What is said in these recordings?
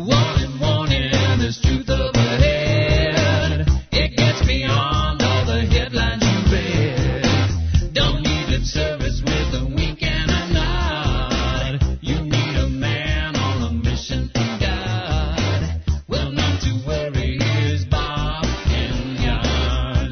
Warning, warning, there's truth overhead. It gets beyond all the headlines you read. Don't need lip service with a wink and a nod. You need a man on a mission from God. Well, not to worry, here's Bob in your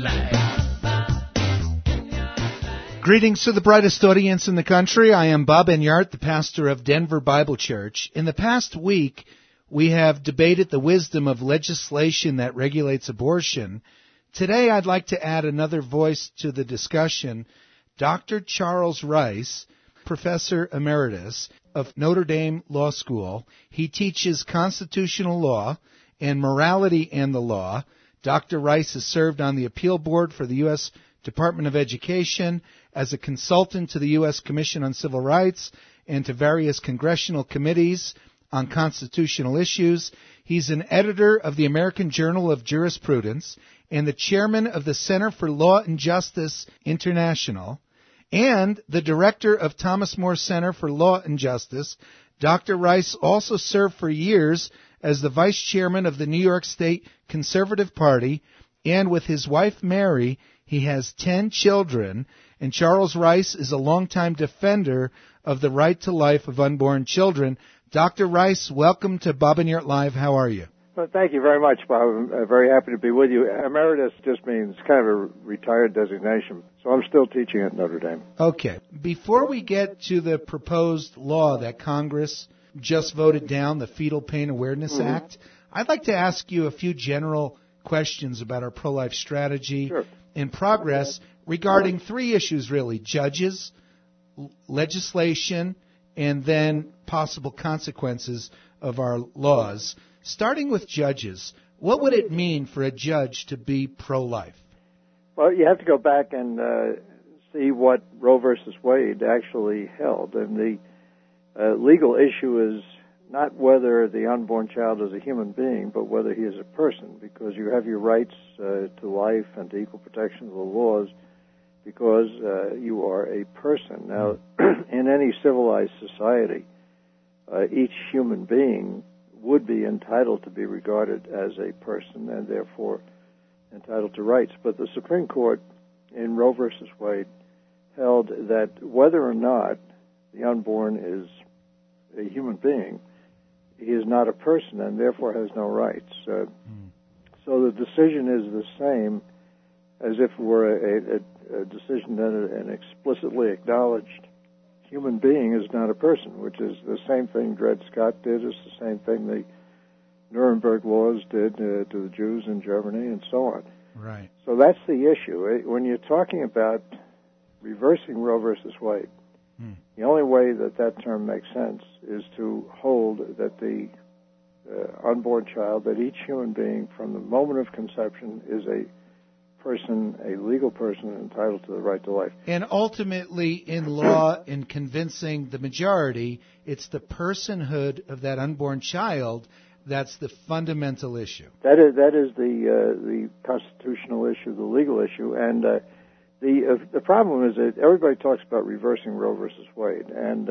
life. Greetings to the brightest audience in the country. I am Bob Enyart, the pastor of Denver Bible Church. In the past week, we have debated the wisdom of legislation that regulates abortion. Today, I'd like to add another voice to the discussion. Dr. Charles Rice, Professor Emeritus of Notre Dame Law School. He teaches constitutional law and morality and the law. Dr. Rice has served on the appeal board for the U.S. Department of Education as a consultant to the U.S. Commission on Civil Rights and to various congressional committees on constitutional issues. He's an editor of the American Journal of Jurisprudence and the chairman of the Center for Law and Justice International and the director of Thomas More Center for Law and Justice. Dr. Rice also served for years as the vice chairman of the New York State Conservative Party, and with his wife Mary, he has 10 children, and Charles Rice is a longtime defender of the right to life of unborn children. Dr. Rice, welcome to Bob Enyart Live. How are you? Well, thank you very much, Bob. I'm very happy to be with you. Emeritus just means kind of a retired designation, so I'm still teaching at Notre Dame. Okay. Before we get to the proposed law that Congress just voted down, the Fetal Pain Awareness Act, I'd like to ask you a few general questions about our pro-life strategy and progress regarding three issues, really: judges, legislation, and then possible consequences of our laws. Starting with judges, what would it mean for a judge to be pro-life? Well, you have to go back and see what Roe versus Wade actually held. And the legal issue is not whether the unborn child is a human being, but whether he is a person, because you have your rights to life and to equal protection of the laws because you are a person. Now, in any civilized society, each human being would be entitled to be regarded as a person and therefore entitled to rights. But the Supreme Court in Roe versus Wade held that whether or not the unborn is a human being, he is not a person and therefore has no rights. So the decision is the same as if it were a decision that an explicitly acknowledged human being is not a person, which is the same thing Dred Scott did. It's the same thing the Nuremberg laws did to the Jews in Germany and so on. Right. So that's the issue. When you're talking about reversing Roe versus Wade, the only way that term makes sense is to hold that the unborn child, that each human being from the moment of conception is a person, a legal person entitled to the right to life. And ultimately, in law, in convincing the majority, it's the personhood of that unborn child that's the fundamental issue. That is the constitutional issue, the legal issue, and the problem is that everybody talks about reversing Roe versus Wade, and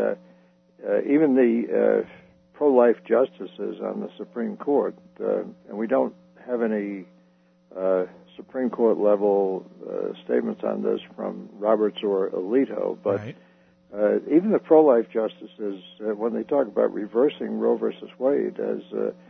even the pro-life justices on the Supreme Court, and we don't have any Supreme Court level statements on this from Roberts or Alito, but even the pro-life justices, when they talk about reversing Roe versus Wade, as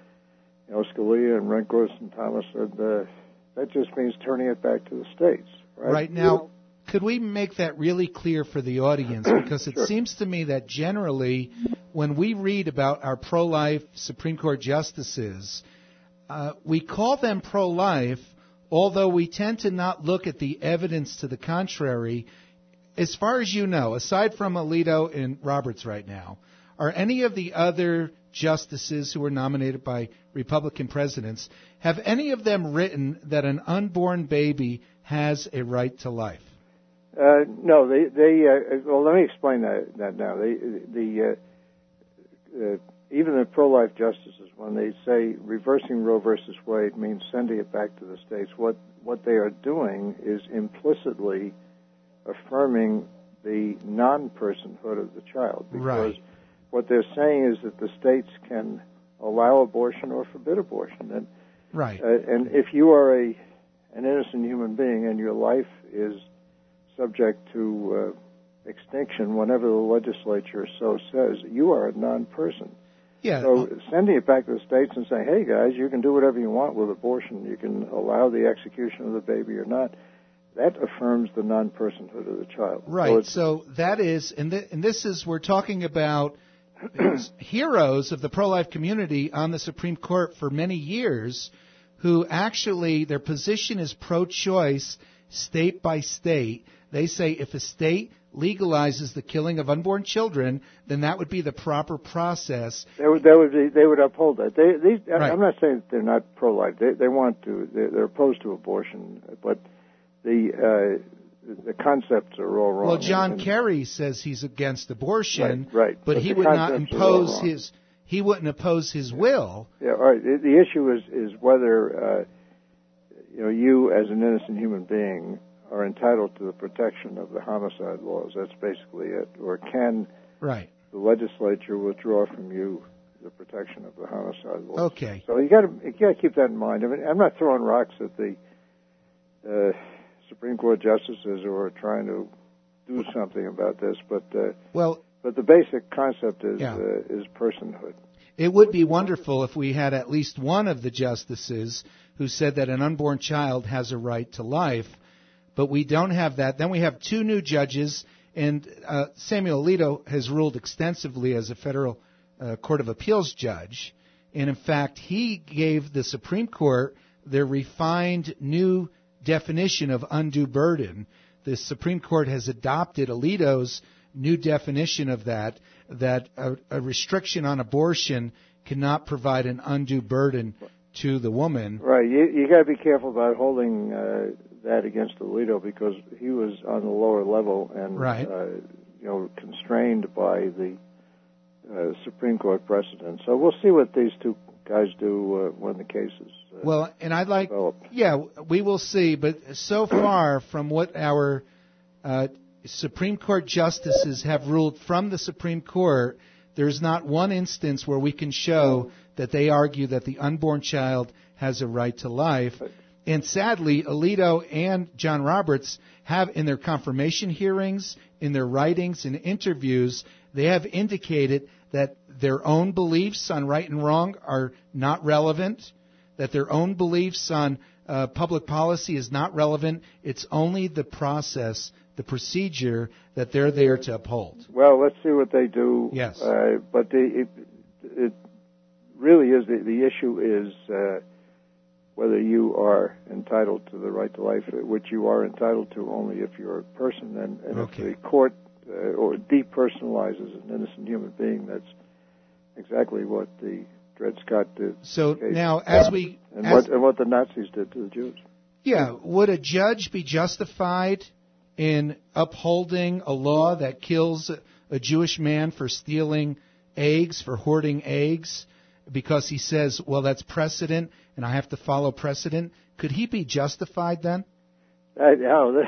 Scalia and Rehnquist and Thomas said, that just means turning it back to the states. Right now, could we make that really clear for the audience? Because it seems to me that generally, when we read about our pro-life Supreme Court justices, we call them pro-life, although we tend to not look at the evidence to the contrary. As far as you know, aside from Alito and Roberts right now, are any of the other justices who were nominated by Republican presidents, have any of them written that an unborn baby has a right to life? No, well, let me explain that now. Even the pro-life justices, when they say reversing Roe versus Wade means sending it back to the states, what they are doing is implicitly affirming the non-personhood of the child. Because what they're saying is that the states can allow abortion or forbid abortion. And Right. And if you are an innocent human being and your life is subject to extinction whenever the legislature so says, you are a non-person. Yeah. So sending it back to the states and saying, hey, guys, you can do whatever you want with abortion. You can allow the execution of the baby or not. That affirms the non-personhood of the child. Right. So that is, and this is, we're talking about heroes of the pro-life community on the Supreme Court for many years who actually, their position is pro-choice state by state. They say if a state legalizes the killing of unborn children, then that would be the proper process. They would uphold that. Right. I'm not saying that they're not pro-life. They want to. They're opposed to abortion, but the concepts are all wrong. Well, John Kerry says he's against abortion, right. But he would not impose his. He wouldn't oppose his will. Yeah, right. The issue is whether you as an innocent human being are entitled to the protection of the homicide laws. That's basically it. Or can the legislature withdraw from you the protection of the homicide laws? Okay. So you got to keep that in mind. I mean, I'm not throwing rocks at the Supreme Court justices who are trying to do something about this, but the basic concept is personhood. It would be wonderful if we had at least one of the justices who said that an unborn child has a right to life, but we don't have that. Then we have two new judges, and Samuel Alito has ruled extensively as a federal Court of Appeals judge, and in fact, he gave the Supreme Court their refined new definition of undue burden. The Supreme Court has adopted Alito's new definition of that a restriction on abortion cannot provide an undue burden to the woman. Right. You got to be careful about holding that against Alito because he was on the lower level and constrained by the Supreme Court precedent. So we'll see what these two guys do when the case is developed. We will see. But so far from what our Supreme Court justices have ruled from the Supreme Court, there's not one instance where we can show that they argue that the unborn child has a right to life. And sadly, Alito and John Roberts have, in their confirmation hearings, in their writings and interviews, they have indicated that their own beliefs on right and wrong are not relevant, that their own beliefs on public policy is not relevant. It's only the process, the procedure that they're there to uphold. Well, let's see what they do. Yes. But it really is, the issue is whether you are entitled to the right to life, which you are entitled to only if you're a person. And if the court or depersonalizes an innocent human being, that's exactly what the Dred Scott did. So now, what the Nazis did to the Jews. Yeah, would a judge be justified in upholding a law that kills a Jewish man for stealing eggs, for hoarding eggs, because he says, well, that's precedent and I have to follow precedent? Could he be justified then? No.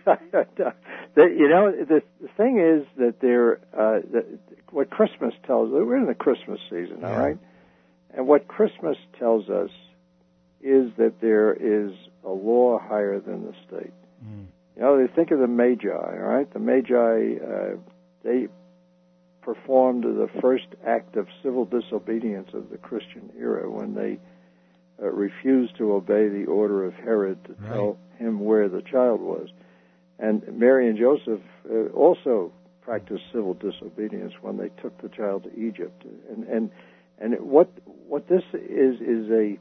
The thing is that what Christmas tells us, we're in the Christmas season, all right? And what Christmas tells us is that there is a law higher than the state. They think of the Magi, all right? The Magi, they performed the first act of civil disobedience of the Christian era when they refused to obey the order of Herod to tell him where the child was. And Mary and Joseph also practiced civil disobedience when they took the child to Egypt. And what this is a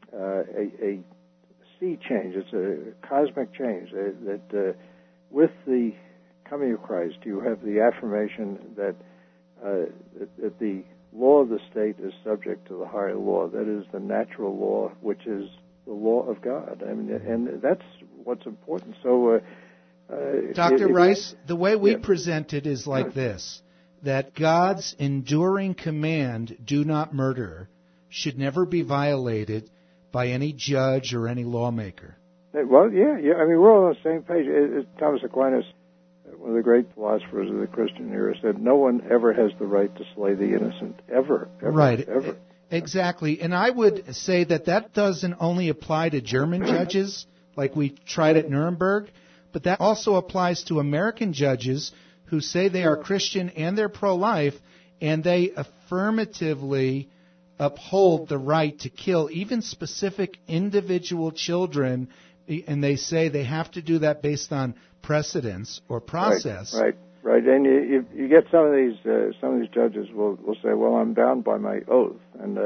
sea change. It's a cosmic change. That with the coming of Christ, you have the affirmation that the law of the state is subject to the higher law. That is the natural law, which is the law of God. I mean, and that's what's important. So, Dr. Rice, the way we present it is like this: that God's enduring command, "Do not murder," should never be violated by any judge or any lawmaker. Well, yeah. I mean, we're all on the same page. Thomas Aquinas, one of the great philosophers of the Christian era, said, "No one ever has the right to slay the innocent, ever." Right. Ever. Exactly. And I would say that doesn't only apply to German judges, like we tried at Nuremberg, but that also applies to American judges who say they are Christian and they're pro-life, and they affirmatively uphold the right to kill even specific individual children, and they say they have to do that based on precedence or process. Right. And you get some of these judges will say, "Well, I'm bound by my oath," and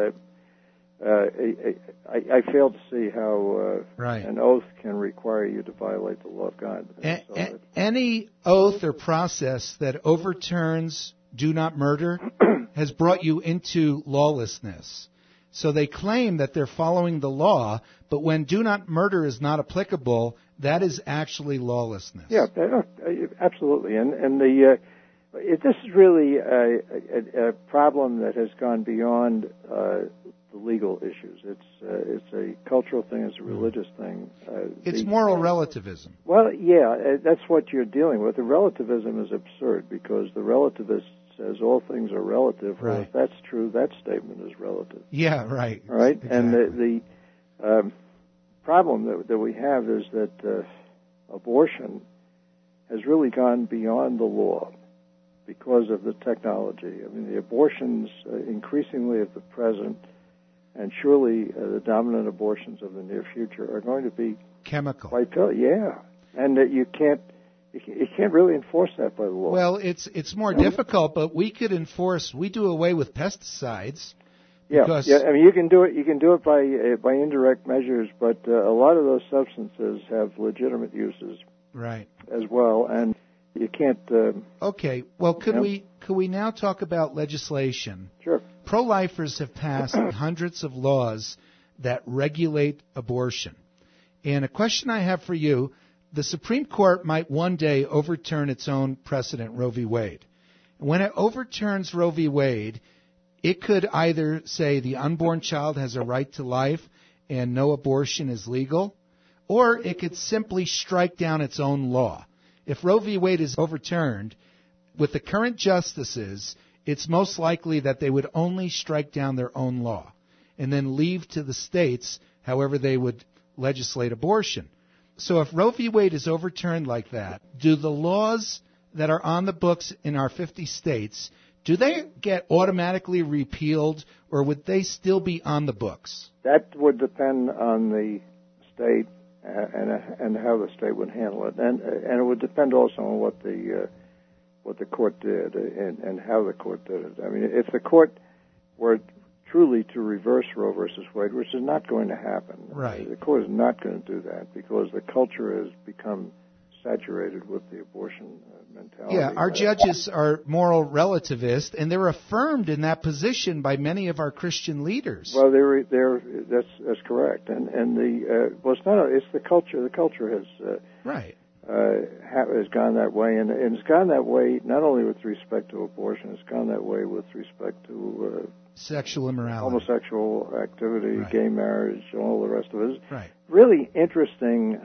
I fail to see how an oath can require you to violate the law of God. Any oath or process that overturns do not murder has brought you into lawlessness. So they claim that they're following the law, but when do not murder is not applicable, that is actually lawlessness. Yeah, absolutely. And this is really a problem that has gone beyond the legal issues. It's a cultural thing. It's a religious thing. It's moral relativism. Well, yeah, that's what you're dealing with. The relativism is absurd because the relativist says all things are relative. Well, if that's true, that statement is relative. Yeah, right. Right? Exactly. And the problem that we have is that abortion has really gone beyond the law because of the technology. I mean, the abortions increasingly of the present and surely the dominant abortions of the near future are going to be chemical. Yeah, and that you can't really enforce that by the law. Well, it's more difficult, but we could enforce. We do away with pesticides. Yeah. I mean, you can do it. You can do it by indirect measures, but a lot of those substances have legitimate uses, right, as well, and you can't. Okay. Well, could we now talk about legislation? Sure. Pro-lifers have passed hundreds of laws that regulate abortion, and a question I have for you: the Supreme Court might one day overturn its own precedent, Roe v. Wade. When it overturns Roe v. Wade, it could either say the unborn child has a right to life and no abortion is legal, or it could simply strike down its own law. If Roe v. Wade is overturned, with the current justices, it's most likely that they would only strike down their own law and then leave to the states however they would legislate abortion. So if Roe v. Wade is overturned like that, do the laws that are on the books in our 50 states, do they get automatically repealed, or would they still be on the books? That would depend on the state and how the state would handle it, and it would depend also on what the court did and how the court did it. I mean, if the court were truly to reverse Roe versus Wade, which is not going to happen, right? The court is not going to do that because the culture has become saturated with the abortion mentality. Yeah, our judges are moral relativists, and they're affirmed in that position by many of our Christian leaders. Well, that's correct, and it's the culture. The culture has has gone that way, and it's gone that way not only with respect to abortion. It's gone that way with respect to sexual immorality, homosexual activity, gay marriage, all the rest of it. Right. Really interesting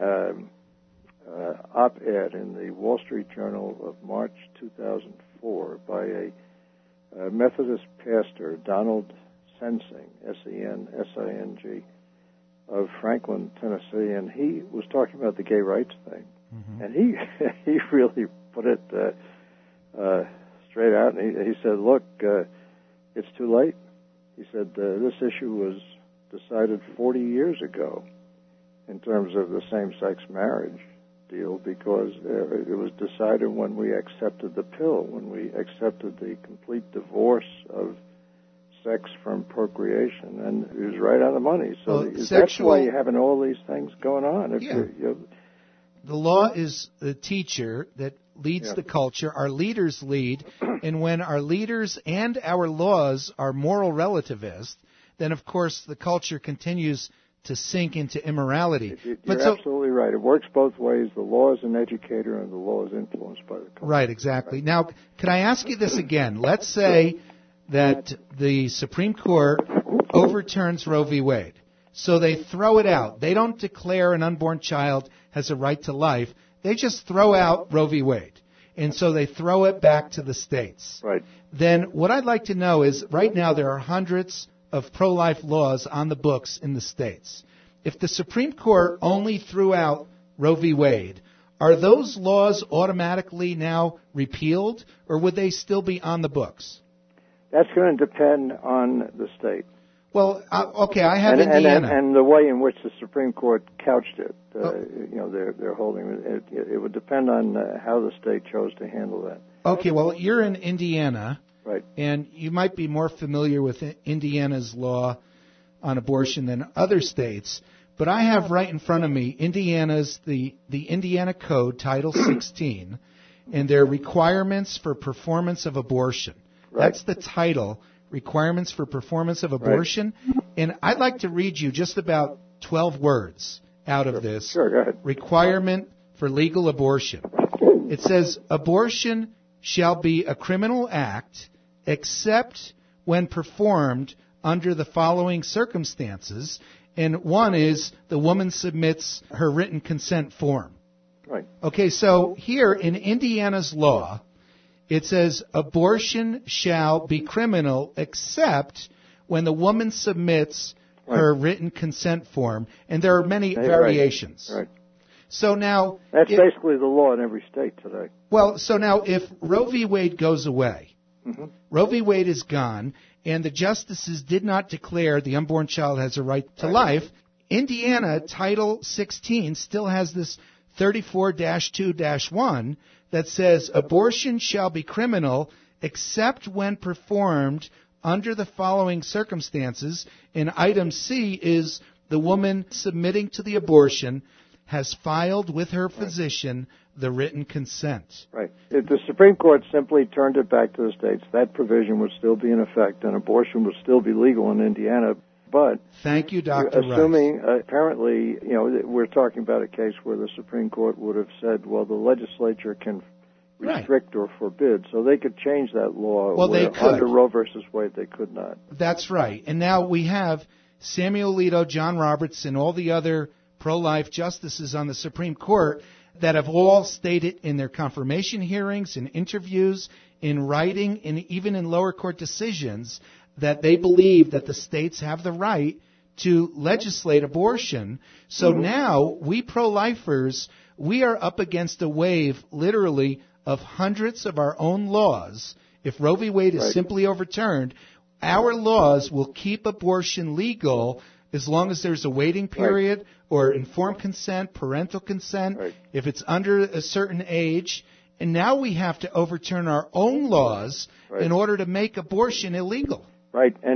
op-ed in the Wall Street Journal of March 2004 by a Methodist pastor, Donald Sensing, Sensing, of Franklin, Tennessee, and he was talking about the gay rights thing, and he really put it straight out, and he said, "Look, it's too late." He said this issue was decided 40 years ago in terms of the same-sex marriage deal, because it was decided when we accepted the pill, when we accepted the complete divorce of sex from procreation, and it was right on the money. So that's why you're having all these things going on. The law is the teacher that leads the culture. Our leaders lead, and when our leaders and our laws are moral relativists, then of course the culture continues to sink into immorality. You're absolutely right. It works both ways. The law is an educator, and the law is influenced by the culture. Right, exactly. Now, can I ask you this again? Let's say that the Supreme Court overturns Roe v. Wade. So they throw it out. They don't declare an unborn child has a right to life. They just throw out Roe v. Wade. And so they throw it back to the states. Right. Then what I'd like to know is, right now there are hundreds of pro-life laws on the books in the states. If the Supreme Court only threw out Roe v. Wade, are those laws automatically now repealed, or would they still be on the books? That's going to depend on the state. Well, okay, I have Indiana. And the way in which the Supreme Court couched it, they're holding it would depend on how the state chose to handle that. Okay, well, you're in Indiana. Right. And you might be more familiar with Indiana's law on abortion than other states. But I have right in front of me Indiana's, the Indiana Code, Title 16, and their requirements for performance of abortion. Right. That's the title, Requirements for Performance of Abortion. Right. And I'd like to read you just about 12 words out of this. Sure, go ahead. Requirement for legal abortion. It says, abortion shall be a criminal act except when performed under the following circumstances. And one is the woman submits her written consent form. Right. Okay, so here in Indiana's law, it says abortion shall be criminal except when the woman submits her written consent form. And there are many variations. Right. So now... That's basically the law in every state today. Well, so now if Roe v. Wade goes away, Roe v. Wade is gone, and the justices did not declare the unborn child has a right to life, Indiana Title 16 still has this 34-2-1 that says abortion shall be criminal except when performed under the following circumstances. And item C is the woman submitting to the abortion has filed with her physician the written consent. Right. If the Supreme Court simply turned it back to the states, that provision would still be in effect, and abortion would still be legal in Indiana. But thank you, Dr. Assuming, apparently, we're talking about a case where the Supreme Court would have said, well, the legislature can restrict or forbid, so they could change that law. Well, they could. Under Roe versus Wade, they could not. That's right. And now we have Samuel Alito, John Roberts, and all the other pro-life justices on the Supreme Court that have all stated in their confirmation hearings, in interviews, in writing, and even in lower court decisions that they believe that the states have the right to legislate abortion. So now we pro-lifers, we are up against a wave literally of hundreds of our own laws. If Roe v. Wade is simply overturned, our laws will keep abortion legal as long as there's a waiting period or informed consent, parental consent, if it's under a certain age. And now we have to overturn our own laws in order to make abortion illegal. Right, and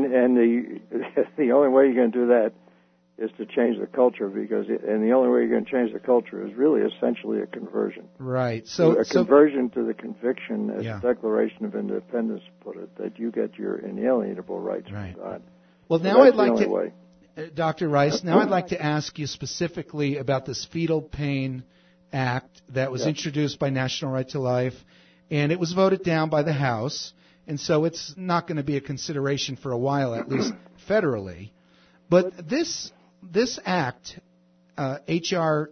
the only way you're going to do that is to change the culture, and the only way you're going to change the culture is really essentially a conversion. Right. So conversion to the conviction, as the Declaration of Independence put it, that you get your inalienable rights from God. Well, now I'd like to... Dr. Rice, now I'd like to ask you specifically about this Fetal Pain Act that was introduced by National Right to Life, and it was voted down by the House, and so it's not going to be a consideration for a while, at least federally. But this act, H.R.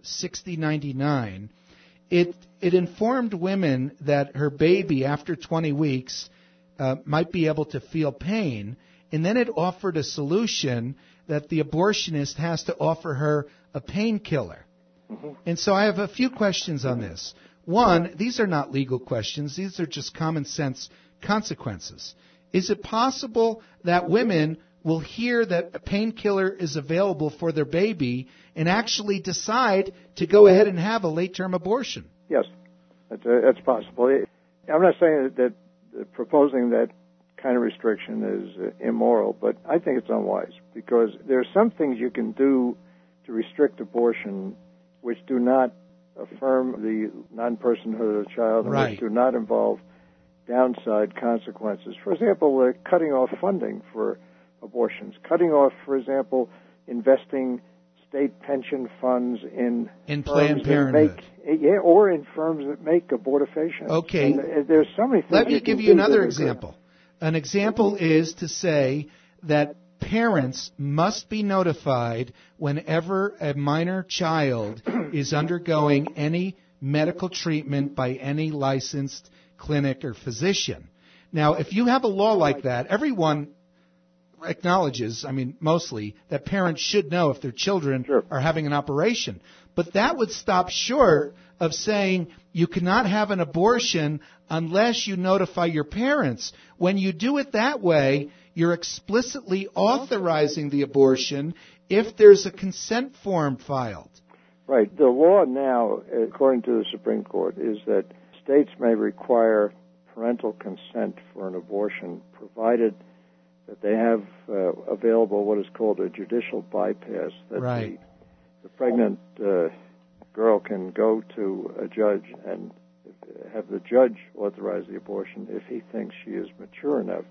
6099, it informed women that her baby, after 20 weeks, might be able to feel pain, and then it offered a solution that the abortionist has to offer her a painkiller. And so I have a few questions on this. One, these are not legal questions. These are just common sense consequences. Is it possible that women will hear that a painkiller is available for their baby and actually decide to go ahead and have a late-term abortion? Yes, that's possible. I'm not saying that proposing that kind of restriction is immoral, but I think it's unwise because there are some things you can do to restrict abortion which do not affirm the non-personhood of the child and which do not involve downside consequences. For example, cutting off funding for abortions, cutting off, for example, investing state pension funds in Planned Parenthood. Or in firms that make abortifacients. Okay. And there's so many things. Let me give you another example. An example is to say that parents must be notified whenever a minor child is undergoing any medical treatment by any licensed clinic or physician. Now, if you have a law like that, everyone acknowledges, mostly, that parents should know if their children Sure. are having an operation. But that would stop short of saying you cannot have an abortion unless you notify your parents. When you do it that way, you're explicitly authorizing the abortion if there's a consent form filed. Right. The law now, according to the Supreme Court, is that states may require parental consent for an abortion, provided that they have available what is called a judicial bypass, that Right. the pregnant girl can go to a judge and have the judge authorize the abortion if he thinks she is mature enough.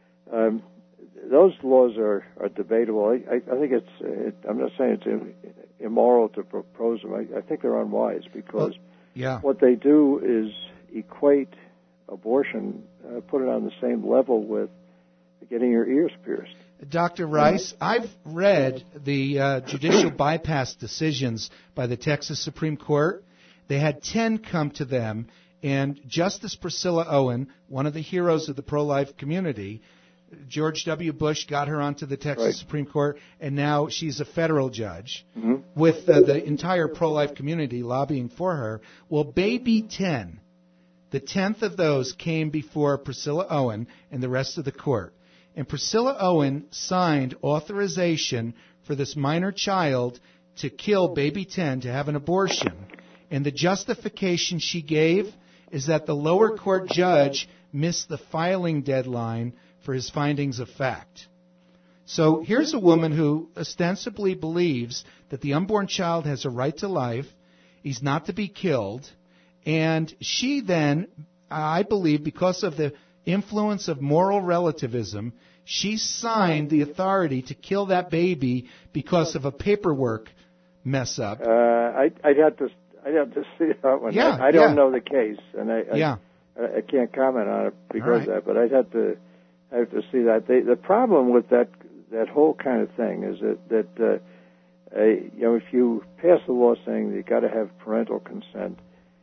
Those laws are debatable. I think I'm not saying it's immoral to propose them. I think they're unwise because what they do is equate abortion, put it on the same level with getting your ears pierced. Dr. Rice, I've read the judicial bypass decisions by the Texas Supreme Court. They had 10 come to them, and Justice Priscilla Owen, one of the heroes of the pro-life community, George W. Bush got her onto the Texas Supreme Court, and now she's a federal judge with the entire pro-life community lobbying for her. Well, baby 10, the 10th of those came before Priscilla Owen and the rest of the court. And Priscilla Owen signed authorization for this minor child to kill baby 10, to have an abortion. And the justification she gave is that the lower court judge missed the filing deadline for his findings of fact. So here's a woman who ostensibly believes that the unborn child has a right to life, he's not to be killed, and she then, I believe, because of the influence of moral relativism, she signed the authority to kill that baby because of a paperwork mess up. I'd have to see that one. I don't know the case, and I can't comment on it because of that. But I'd have to see that. The problem with that whole kind of thing is that if you pass a law saying that you got to have parental consent,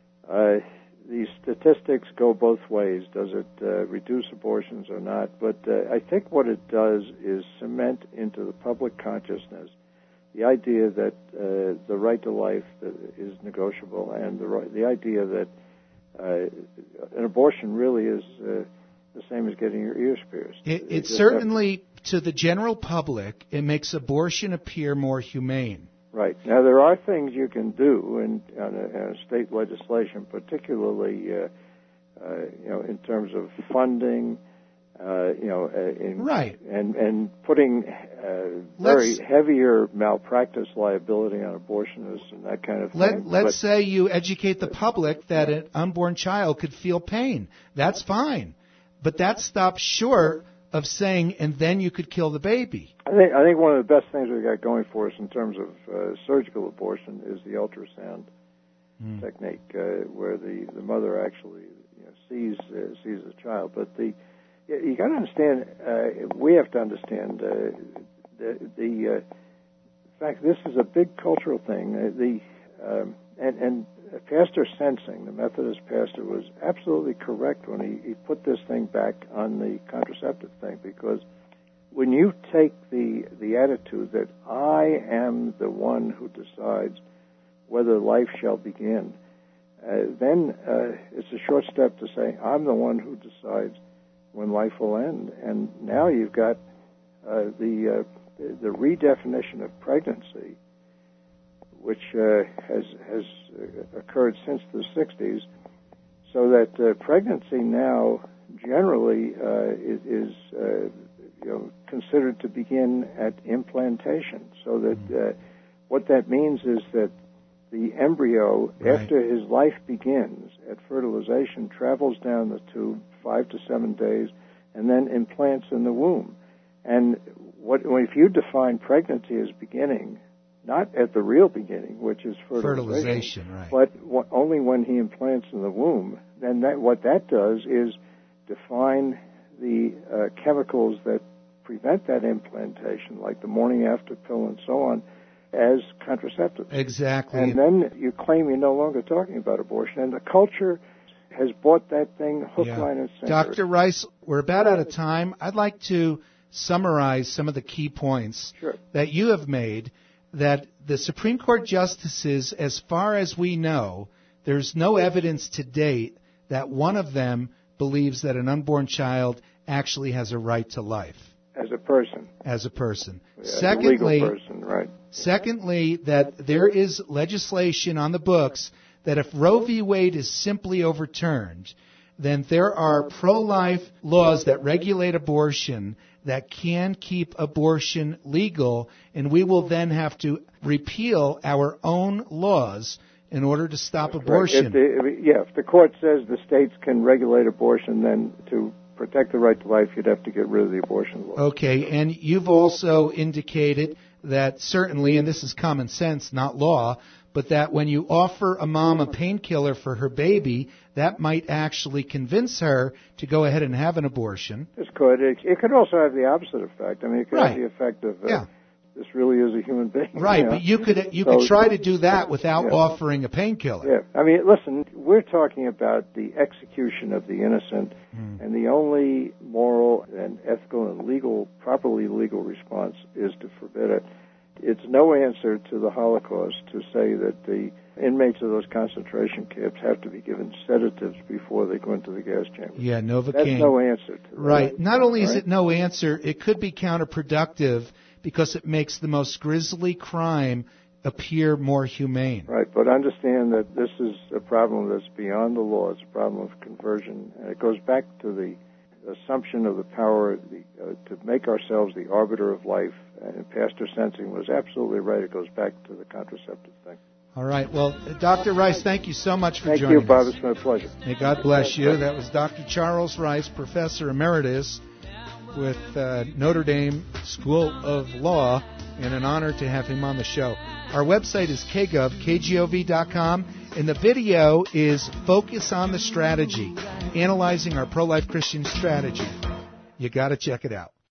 the statistics go both ways. Does it reduce abortions or not? But I think what it does is cement into the public consciousness the idea that the right to life is negotiable, and the idea that an abortion really is the same as getting your ears pierced. It certainly, to the general public, it makes abortion appear more humane. Right. Now, there are things you can do in state legislation, particularly, in terms of funding, and putting very heavier malpractice liability on abortionists and that kind of thing. Let's say you educate the public that an unborn child could feel pain. That's fine. But that stops short of saying, and then you could kill the baby. I think one of the best things we've got going for us in terms of surgical abortion is the ultrasound technique, where the mother actually sees the child. But you got to understand, we have to understand the fact this is a big cultural thing. And Pastor Sensing, the Methodist pastor, was absolutely correct when he put this thing back on the contraceptive thing, because when you take the attitude that I am the one who decides whether life shall begin, then it's a short step to say I'm the one who decides when life will end. And now you've got the redefinition of pregnancy, which has occurred since the 60s, so that pregnancy now generally is considered to begin at implantation. So that what that means is that the embryo, after his life begins at fertilization, travels down the tube 5 to 7 days, and then implants in the womb. And if you define pregnancy as beginning, not at the real beginning, which is fertilization, but only when he implants in the womb, then what that does is define the chemicals that prevent that implantation, like the morning after pill and so on, as contraceptives. Exactly. And then you claim you're no longer talking about abortion, and the culture has bought that thing hook, line, and sinker. Dr. Rice, we're about out of time. I'd like to summarize some of the key points Sure. that you have made, that the Supreme Court justices, as far as we know, there's no evidence to date that one of them believes that an unborn child actually has a right to life. As a person. As a person. As a legal person, right. Secondly, that there is legislation on the books that if Roe v. Wade is simply overturned, then there are pro-life laws that regulate abortion that can keep abortion legal, and we will then have to repeal our own laws in order to stop abortion. If the court says the states can regulate abortion, then to protect the right to life, you'd have to get rid of the abortion law. Okay, and you've also indicated that certainly, and this is common sense, not law, but that when you offer a mom a painkiller for her baby, that might actually convince her to go ahead and have an abortion. This could. It could also have the opposite effect. I mean, it could have the effect of this really is a human being. Right, but you could try to do that without offering a painkiller. Yeah, I mean, listen, we're talking about the execution of the innocent, and the only moral and ethical and legal, properly legal response is to forbid it. It's no answer to the Holocaust to say that the inmates of those concentration camps have to be given sedatives before they go into the gas chamber. Yeah, Novocaine. That's no answer to that. Right. Not only is it no answer, it could be counterproductive because it makes the most grisly crime appear more humane. Right, but understand that this is a problem that's beyond the law. It's a problem of conversion, and it goes back to the assumption of the power to make ourselves the arbiter of life. And Pastor Sensing was absolutely right. It goes back to the contraceptive thing. All right. Well, Dr. Rice, thank you so much for joining us. Thank you, Bob. It's my pleasure. May God bless you. That was Dr. Charles Rice, Professor Emeritus with Notre Dame School of Law, and an honor to have him on the show. Our website is kgov.com, and the video is Focus on the Strategy, analyzing our pro-life Christian strategy. You got to check it out.